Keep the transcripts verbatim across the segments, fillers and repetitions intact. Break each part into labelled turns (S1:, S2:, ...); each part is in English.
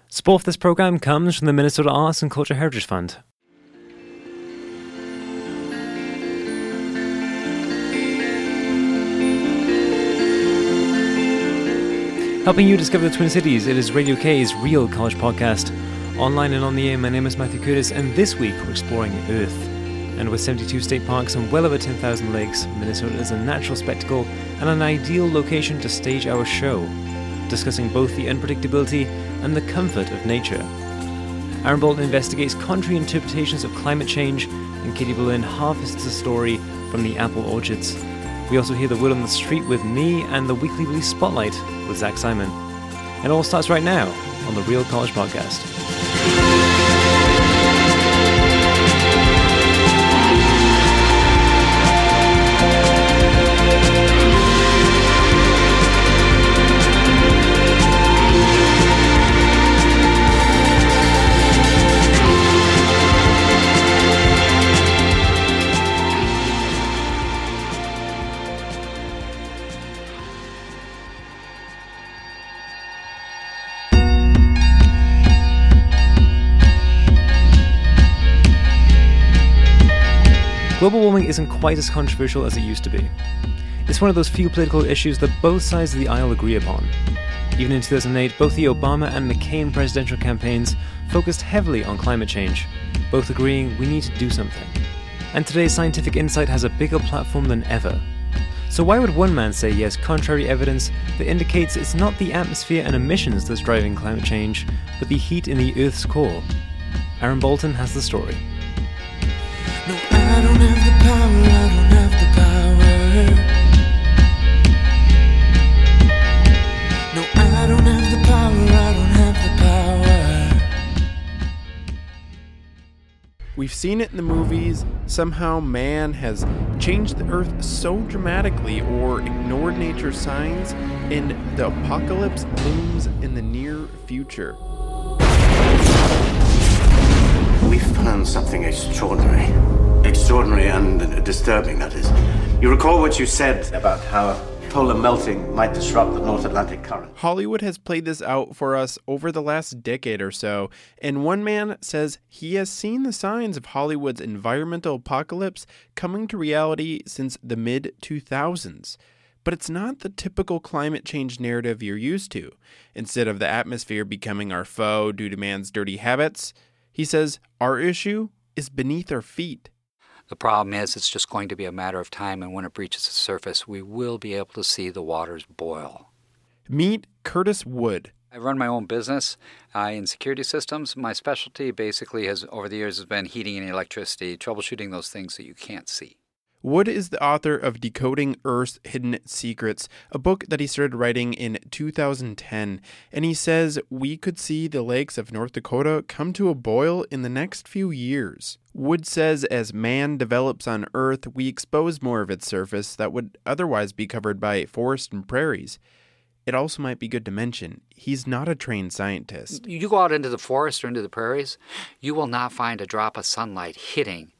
S1: Support for this program comes from the Minnesota Arts and Culture Heritage Fund. Helping you discover the Twin Cities, it is Radio K's Real College Podcast. Online and on the air, my name is Matthew Curtis, and this week we're exploring Earth. And with seventy-two state parks and well over ten thousand lakes, Minnesota is a natural spectacle and an ideal location to stage our show, discussing both the unpredictability and the comfort of nature. Aaron Bolton investigates contrary interpretations of climate change, and Katie Boleyn harvests a story from the apple orchards. We also hear the word on the street with me and the Weekly Release Spotlight with Zach Simon. It all starts right now on the Real College Podcast. Global warming isn't quite as controversial as it used to be. It's one of those few political issues that both sides of the aisle agree upon. Even in two thousand eight, both the Obama and McCain presidential campaigns focused heavily on climate change, both agreeing we need to do something. And today's scientific insight has a bigger platform than ever. So why would one man say he has contrary evidence that indicates it's not the atmosphere and emissions that's driving climate change, but the heat in the Earth's core? Aaron Bolton has the story.
S2: No, I don't have the power, I don't have the power. No, I don't have the power, I don't have the power.
S3: We've seen it in the movies. Somehow man has changed the earth so dramatically or ignored nature's signs, and the apocalypse looms in the near future.
S4: We found something extraordinary. Extraordinary and disturbing, that is. You recall what you said about how polar melting might disrupt the North Atlantic current?
S3: Hollywood has played this out for us over the last decade or so, and one man says he has seen the signs of Hollywood's environmental apocalypse coming to reality since the mid two thousands. But it's not the typical climate change narrative you're used to. Instead of the atmosphere becoming our foe due to man's dirty habits, he says our issue is beneath our feet.
S5: The problem is it's just going to be a matter of time, and when it breaches the surface, we will be able to see the waters boil.
S3: Meet Curtis Wood.
S5: I run my own business uh, in security systems. My specialty basically has, over the years, has been heating and electricity, troubleshooting those things that you can't see.
S3: Wood is the author of Decoding Earth's Hidden Secrets, a book that he started writing in two thousand ten, and he says we could see the lakes of North Dakota come to a boil in the next few years. Wood says as man develops on Earth, we expose more of its surface that would otherwise be covered by forest and prairies. It also might be good to mention, he's not a trained scientist.
S5: You go out into the forest or into the prairies, you will not find a drop of sunlight hitting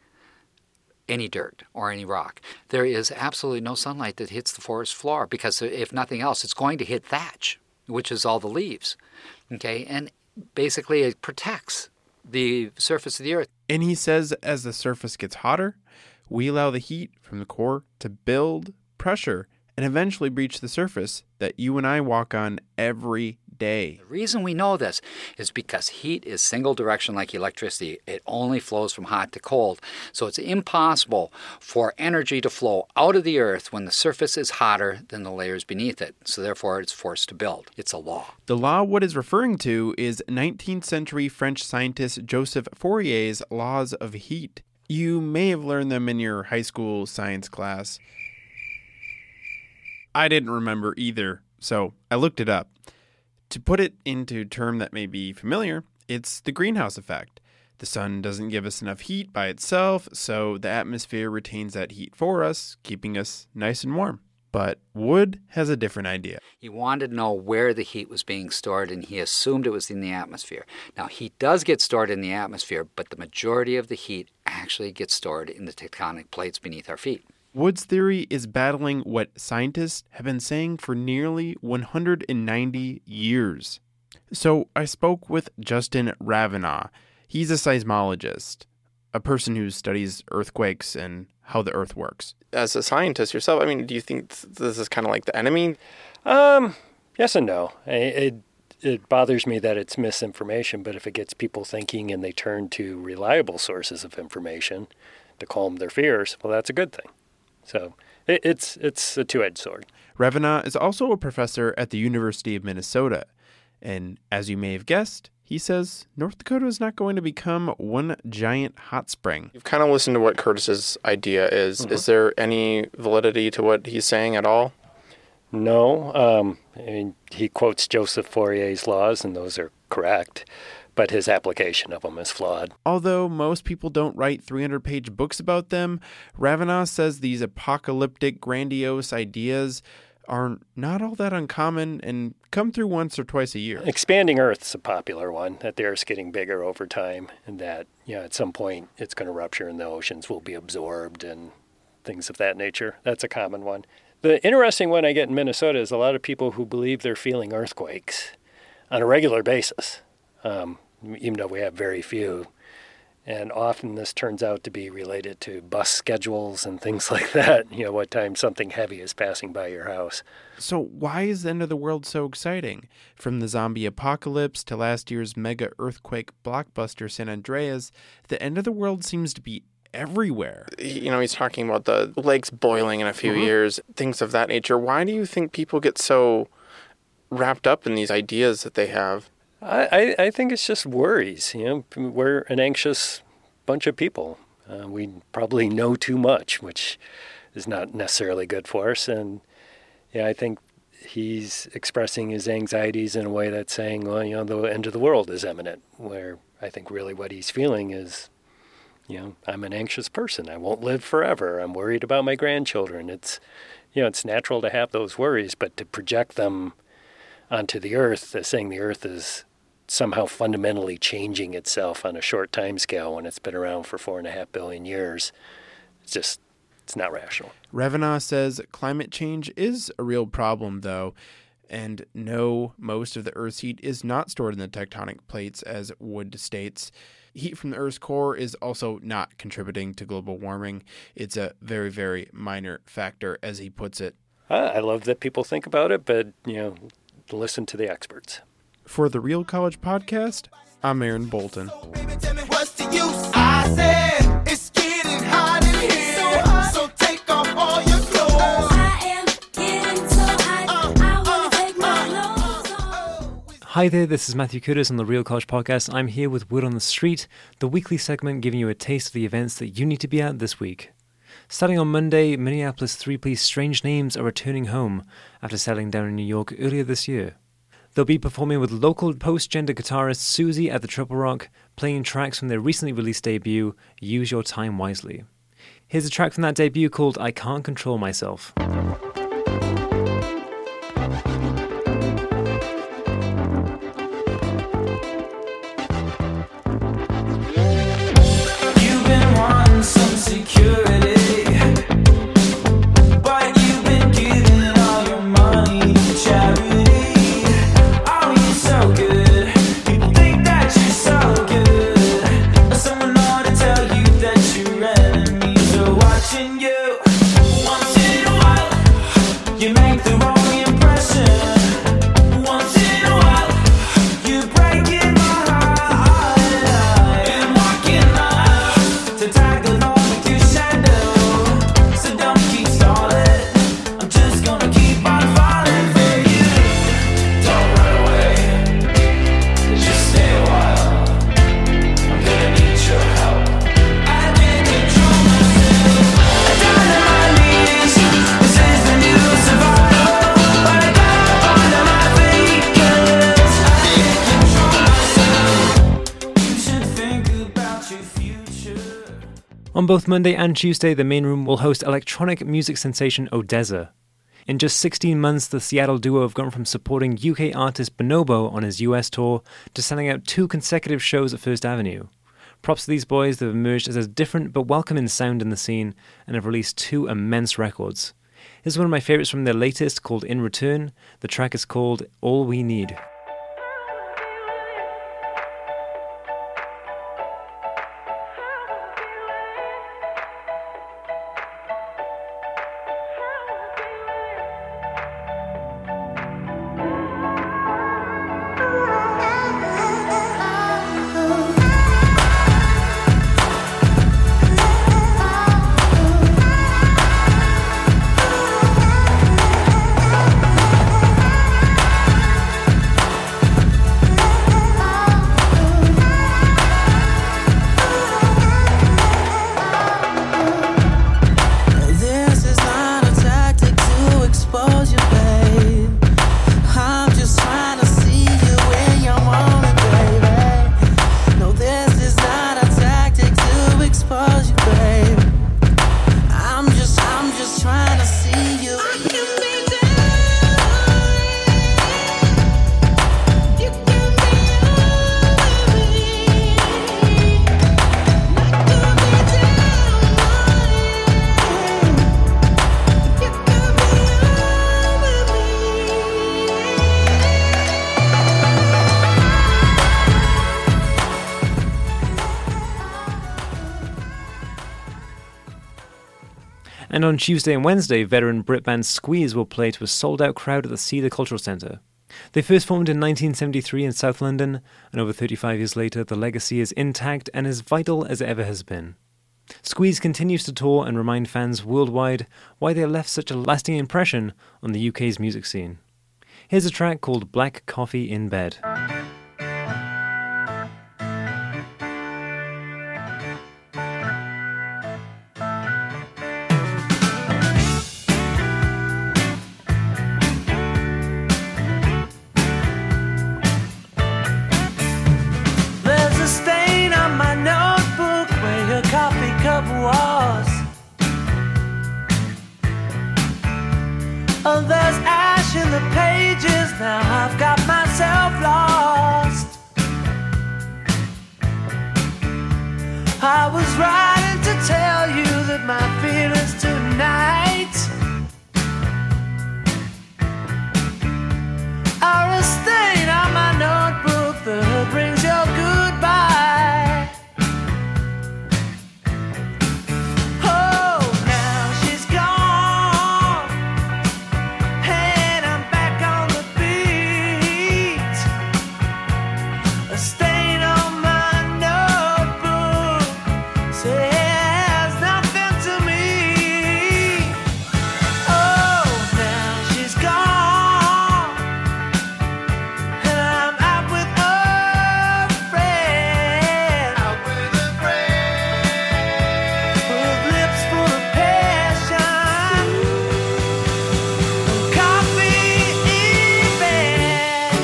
S5: any dirt or any rock. There is absolutely no sunlight that hits the forest floor because if nothing else, it's going to hit thatch, which is all the leaves. Okay, and basically it protects the surface of the earth.
S3: And he says as the surface gets hotter, we allow the heat from the core to build pressure and eventually breach the surface that you and I walk on every day.
S5: The reason we know this is because heat is single direction like electricity. It only flows from hot to cold. So it's impossible for energy to flow out of the earth when the surface is hotter than the layers beneath it. So therefore it's forced to build. It's a law.
S3: The law Wood is referring to is nineteenth century French scientist Joseph Fourier's laws of heat. You may have learned them in your high school science class. I didn't remember either, so I looked it up. To put it into a term that may be familiar, it's the greenhouse effect. The sun doesn't give us enough heat by itself, so the atmosphere retains that heat for us, keeping us nice and warm. But Wood has a different idea.
S5: He wanted to know where the heat was being stored, and he assumed it was in the atmosphere. Now, heat does get stored in the atmosphere, but the majority of the heat actually gets stored in the tectonic plates beneath our feet.
S3: Wood's theory is battling what scientists have been saying for nearly one hundred ninety years. So I spoke with Justin Ravenau. He's a seismologist, a person who studies earthquakes and how the earth works.
S6: As a scientist yourself, I mean, do you think this is kind of like the enemy?
S7: Um, yes and no. It, it bothers me that it's misinformation, but if it gets people thinking and they turn to reliable sources of information to calm their fears, well, that's a good thing. So it, it's it's a two-edged sword.
S3: Ravenau is also a professor at the University of Minnesota. And as you may have guessed, he says North Dakota is not going to become one giant hot spring.
S6: You've kind of listened to what Curtis's idea is. Mm-hmm. Is there any validity to what he's saying at all?
S7: No. Um, I mean, he quotes Joseph Fourier's laws, and those are correct, but his application of them is flawed.
S3: Although most people don't write three hundred page books about them, Ravenau says these apocalyptic, grandiose ideas are not all that uncommon and come through once or twice a year.
S7: Expanding Earth's a popular one, that the Earth's getting bigger over time, and that, you know, at some point it's going to rupture and the oceans will be absorbed and things of that nature. That's a common one. The interesting one I get in Minnesota is a lot of people who believe they're feeling earthquakes on a regular basis, um, even though we have very few. And often this turns out to be related to bus schedules and things like that, you know, what time something heavy is passing by your house.
S3: So why is the end of the world so exciting? From the zombie apocalypse to last year's mega earthquake blockbuster San Andreas, the end of the world seems to be everywhere.
S6: You know, he's talking about the lakes boiling in a few mm-hmm. years, things of that nature. Why do you think people get so wrapped up in these ideas that they have?
S7: I, I think it's just worries. You know, we're an anxious bunch of people. Uh, we probably know too much, which is not necessarily good for us. And yeah, I think he's expressing his anxieties in a way that's saying, well, you know, the end of the world is imminent. Where I think really what he's feeling is, you know, I'm an anxious person. I won't live forever. I'm worried about my grandchildren. It's, you know, it's natural to have those worries, but to project them onto the earth, uh, saying the earth is somehow fundamentally changing itself on a short time scale when it's been around for four and a half billion years, it's just, it's not rational.
S3: Ravenau says climate change is a real problem, though, and no, most of the Earth's heat is not stored in the tectonic plates, as Wood states. Heat from the Earth's core is also not contributing to global warming. It's a very, very minor factor, as he puts it.
S7: Uh, I love that people think about it, but, you know, listen to the experts.
S3: For the Real College Podcast, I'm Aaron Bolton.
S2: Baby, tell me what's the use? I said it's getting hot in here, so, hot. So take off all your clothes. I am getting so hot, uh, I want to uh, take my clothes off.
S1: Hi there, this is Matthew Curtis on the Real College Podcast. I'm here with Word on the Street, the weekly segment giving you a taste of the events that you need to be at this week. Starting on Monday, Minneapolis three-piece Strange Names are returning home after settling down in New York earlier this year. They'll be performing with local post-gender guitarist Susie at the Triple Rock, playing tracks from their recently released debut, Use Your Time Wisely. Here's a track from that debut called I Can't Control Myself.
S2: You've been wanting some security.
S1: On both Monday and Tuesday, the main room will host electronic music sensation ODESZA. In just sixteen months, the Seattle duo have gone from supporting U K artist Bonobo on his U S tour to selling out two consecutive shows at First Avenue. Props to these boys that have emerged as a different but welcoming sound in the scene and have released two immense records. Here's one of my favourites from their latest called In Return. The track is called All We Need. And on Tuesday and Wednesday, veteran Brit band Squeeze will play to a sold-out crowd at the Cedar Cultural Centre. They first formed in nineteen seventy-three in South London, and over thirty-five years later, the legacy is intact and as vital as it ever has been. Squeeze continues to tour and remind fans worldwide why they left such a lasting impression on the U K's music scene. Here's a track called Black Coffee in Bed.
S2: There's a stain on my notebook where your coffee cup was. Oh, there's ash in the pages, now I've got myself lost. I was writing to tell you that my feelings tonight are a stain on my notebook that brings your goodbye. Oh, now she's gone, and I'm back on the beat. A stain on my notebook says nothing to me. Oh, now she's gone, and I'm out with a friend. Out with a friend. With lips full of passion. Coffee in bed.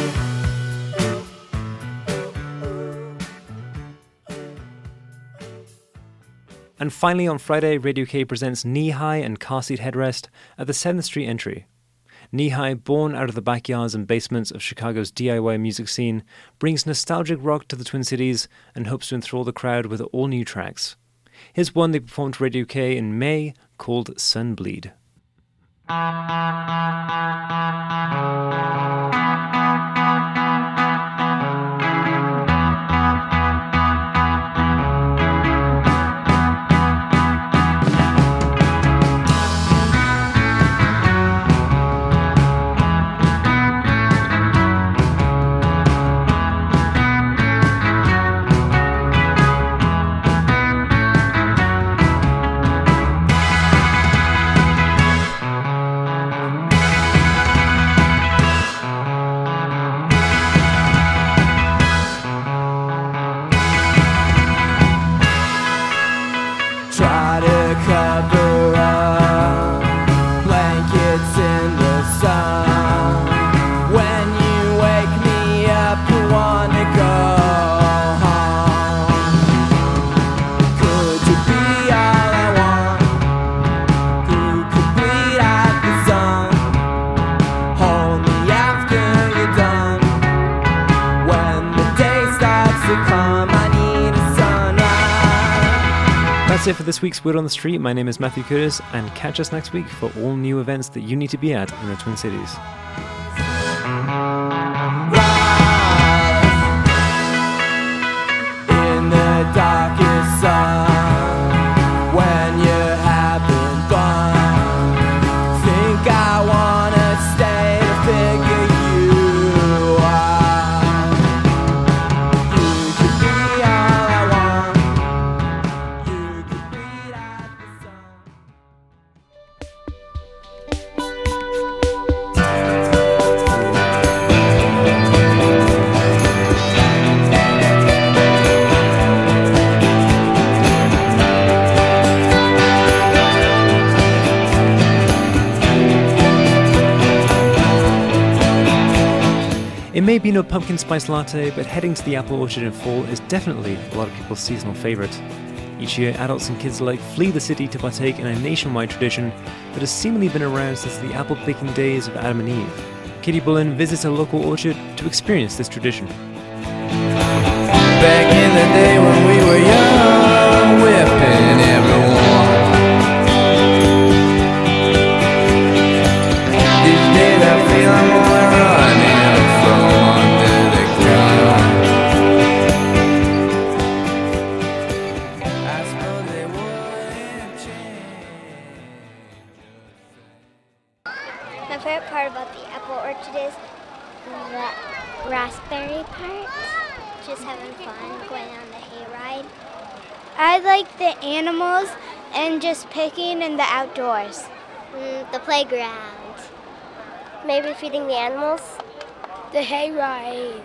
S1: And finally on Friday, Radio K presents Knee High and Car Seat Headrest at the seventh Street Entry. Knee High, born out of the backyards and basements of Chicago's D I Y music scene, brings nostalgic rock to the Twin Cities and hopes to enthrall the crowd with all new tracks. Here's one they performed to Radio K in May called Sunbleed.
S2: Try to cover up blankets in the sun. When you wake me up, you wanna go home. Could you be all I want? Who could bleed out the sun? Hold me after you're done. When the day starts to come, I need a sunrise.
S1: That's it for this week's Word on the Street. My name is Matthew Curtis, and catch us next week for all new events that you need to be at in the Twin Cities.
S2: In the darkest sun, when you haven't gone, think I wanna stay to figure you out. You could be all I want. You could bleed out the sun.
S1: It may be no pumpkin spice latte, but heading to the apple orchard in fall is definitely a lot of people's seasonal favourite. Each year, adults and kids alike flee the city to partake in a nationwide tradition that has seemingly been around since the apple picking days of Adam and Eve. Katie Bullen visits a local orchard to experience this tradition.
S2: Back in the day when we were young, whipping everyone. These days I feel I'm only running from under the gun. I suppose they wouldn't change.
S8: just having fun going on the hayride. I like the animals and just picking in the outdoors. Mm, the playground. Maybe feeding the animals. The hayride.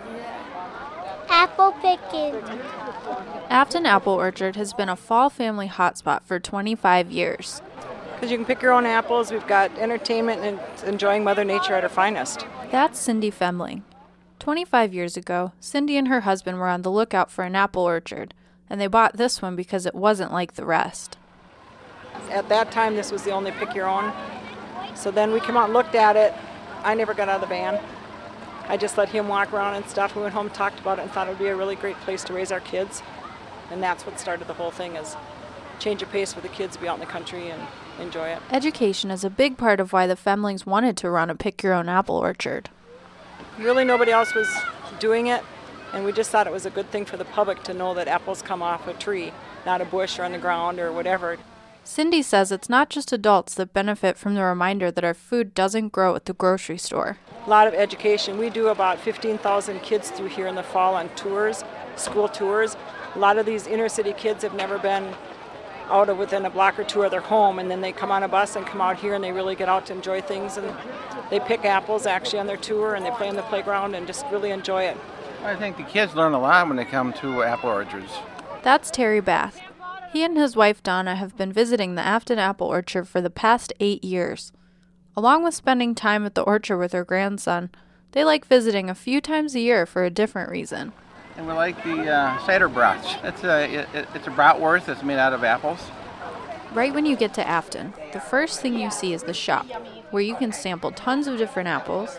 S8: Apple picking.
S9: Afton Apple Orchard has been a fall family hotspot for twenty-five years.
S10: Because you can pick your own apples, we've got entertainment and enjoying Mother Nature at her finest.
S9: That's Cindy Femling. twenty-five years ago, Cindy and her husband were on the lookout for an apple orchard, and they bought this one because it wasn't like the rest.
S10: At that time, this was the only pick your own. So then we came out and looked at it. I never got out of the van. I just let him walk around and stuff. We went home, talked about it, and thought it would be a really great place to raise our kids. And that's what started the whole thing, is change of pace for the kids to be out in the country and enjoy it.
S9: Education is a big part of why the Femlings wanted to run a pick-your-own-apple orchard.
S10: Really nobody else was doing it, and we just thought it was a good thing for the public to know that apples come off a tree, not a bush or on the ground or whatever.
S9: Cindy says it's not just adults that benefit from the reminder that our food doesn't grow at the grocery store.
S10: A lot of education. We do about fifteen thousand kids through here in the fall on tours, school tours. A lot of these inner city kids have never been out of within a block or two of their home, and then they come on a bus and come out here and they really get out to enjoy things, and they pick apples actually on their tour and they play in the playground and just really enjoy it.
S11: I think the kids learn a lot when they come to apple orchards.
S9: That's Terry Bath. He and his wife Donna have been visiting the Afton Apple Orchard for the past eight years. Along with spending time at the orchard with their grandson, they like visiting a few times a year for a different reason.
S11: And we like the uh, cider brats. It's a, it, it's a bratwurst that's made out of apples.
S9: Right when you get to Afton, the first thing you see is the shop, where you can sample tons of different apples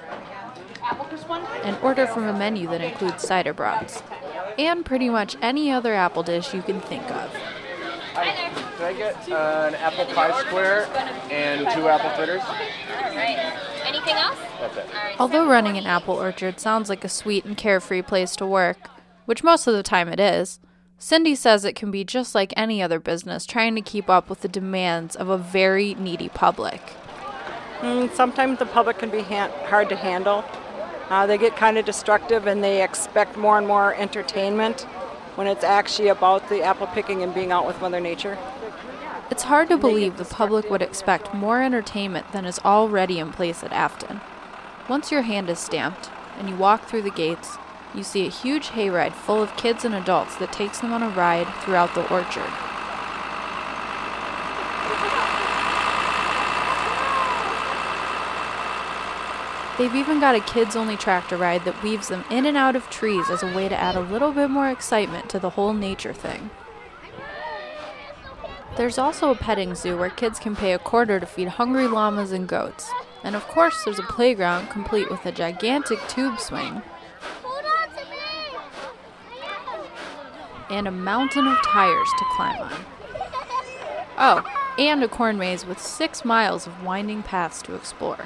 S9: and order from a menu that includes cider brats, and pretty much any other apple dish you can think of.
S12: Can I get uh, an apple pie square and two apple fritters?
S13: All right. Anything else?
S12: That's it.
S9: Although running an apple orchard sounds like a sweet and carefree place to work, which most of the time it is, Cindy says it can be just like any other business trying to keep up with the demands of a very needy public.
S10: Mm, sometimes the public can be ha- hard to handle. Uh, they get kind of destructive and they expect more and more entertainment when it's actually about the apple picking and being out with Mother Nature.
S9: It's hard to believe the public would expect more entertainment than is already in place at Afton. Once your hand is stamped and you walk through the gates, you see a huge hayride full of kids and adults that takes them on a ride throughout the orchard. They've even got a kids-only tractor ride that weaves them in and out of trees as a way to add a little bit more excitement to the whole nature thing. There's also a petting zoo where kids can pay a quarter to feed hungry llamas and goats. And of course there's a playground complete with a gigantic tube swing and a mountain of tires to climb on. Oh, and a corn maze with six miles of winding paths to explore.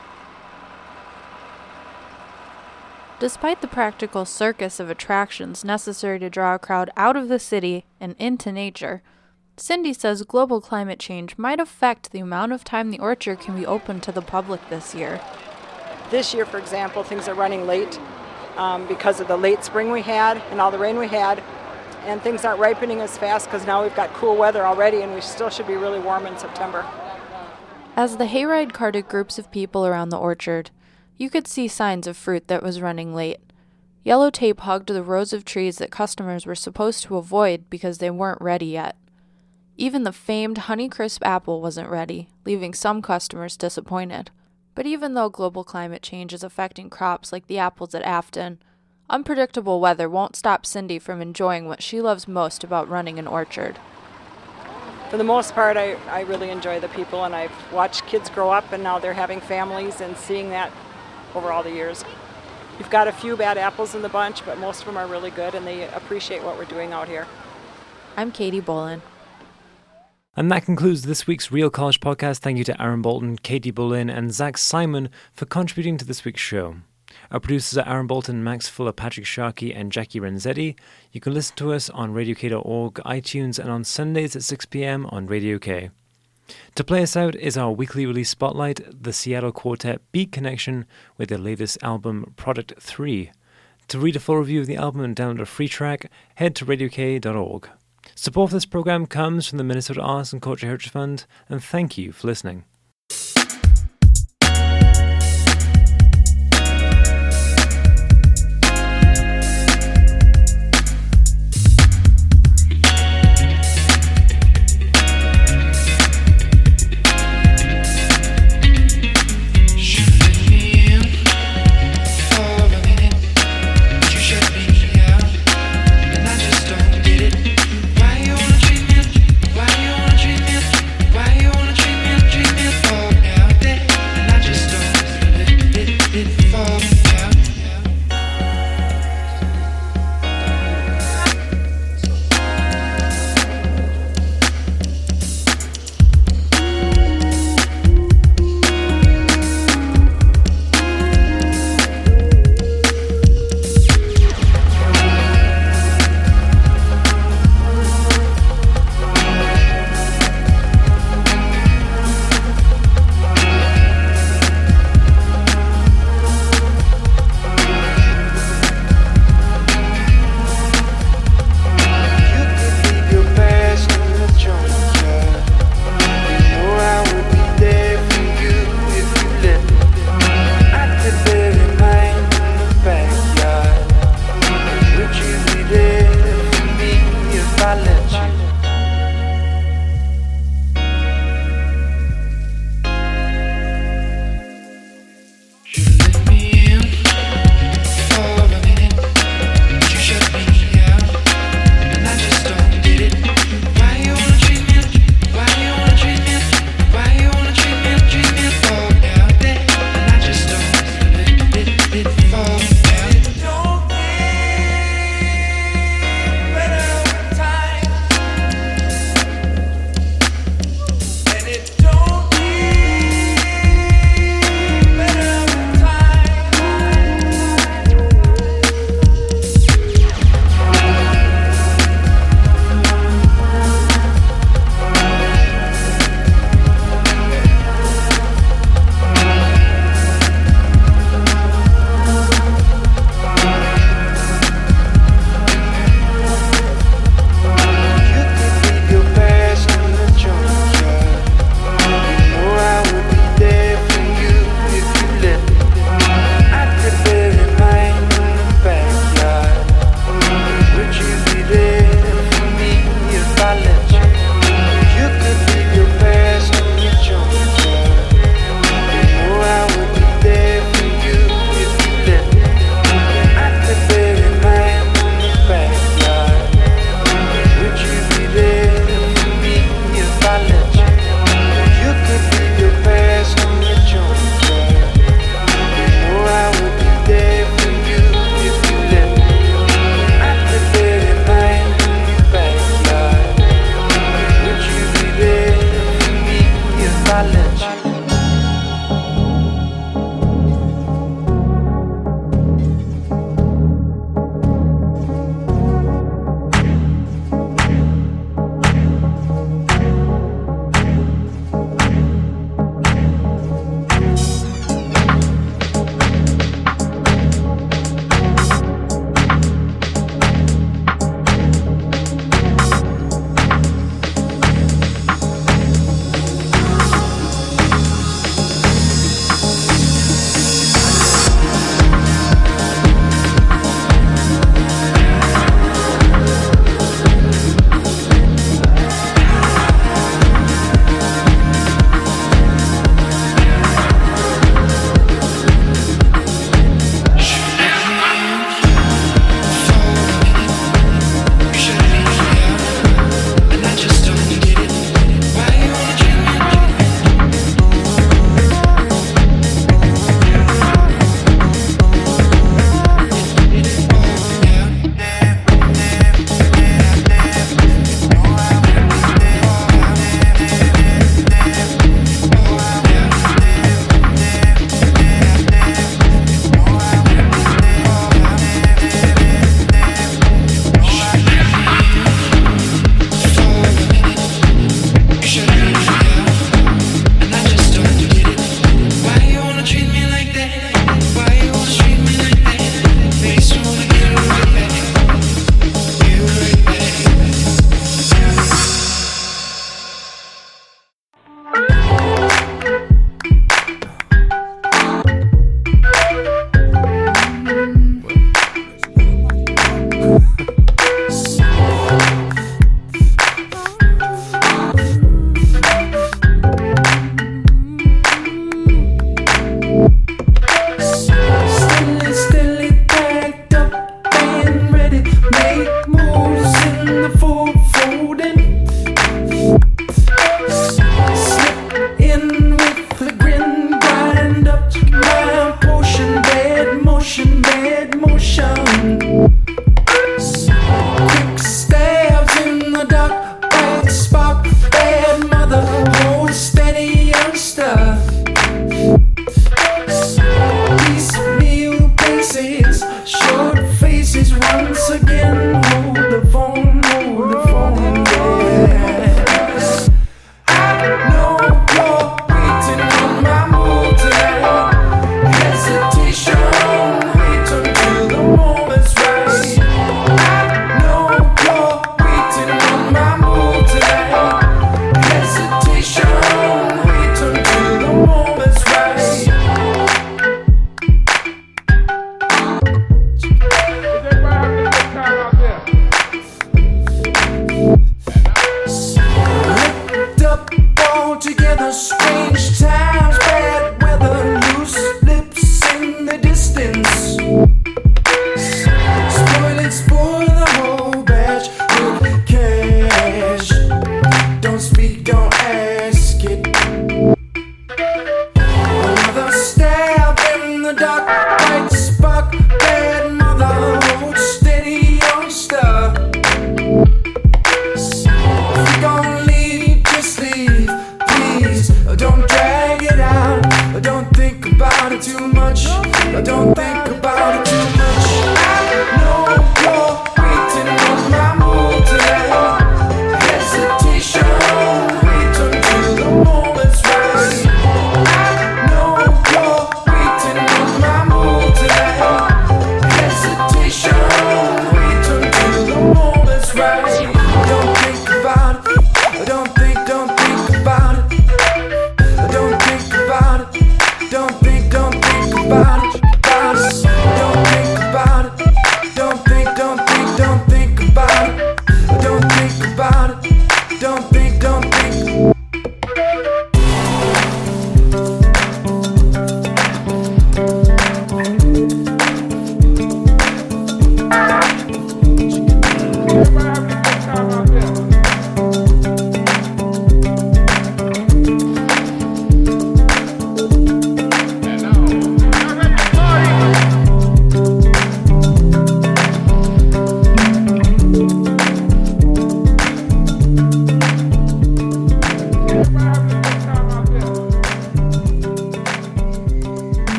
S9: Despite the practical circus of attractions necessary to draw a crowd out of the city and into nature, Cindy says global climate change might affect the amount of time the orchard can be open to the public this year.
S10: This year, for example, things are running late um, because of the late spring we had and all the rain we had, and things aren't ripening as fast because now we've got cool weather already and we still should be really warm in September.
S9: As the hayride carted groups of people around the orchard, you could see signs of fruit that was running late. Yellow tape hugged the rows of trees that customers were supposed to avoid because they weren't ready yet. Even the famed Honeycrisp apple wasn't ready, leaving some customers disappointed. But even though global climate change is affecting crops like the apples at Afton, unpredictable weather won't stop Cindy from enjoying what she loves most about running an orchard.
S10: For the most part, I, I really enjoy the people, and I've watched kids grow up and now they're having families and seeing that over all the years. We've got a few bad apples in the bunch, but most of them are really good and they appreciate what we're doing out here.
S9: I'm Katie Bolin.
S1: And that concludes this week's Real College podcast. Thank you to Aaron Bolton, Katie Bolin, and Zach Simon for contributing to this week's show. Our producers are Aaron Bolton, Max Fuller, Patrick Sharkey, and Jackie Renzetti. You can listen to us on radio k dot org, iTunes, and on Sundays at six p.m. on Radio K. To play us out is our weekly release spotlight, the Seattle Quartet Beat Connection with their latest album, Product three. To read a full review of the album and download a free track, head to radio k dot org. Support for this program comes from the Minnesota Arts and Culture Heritage Fund, and thank you for listening.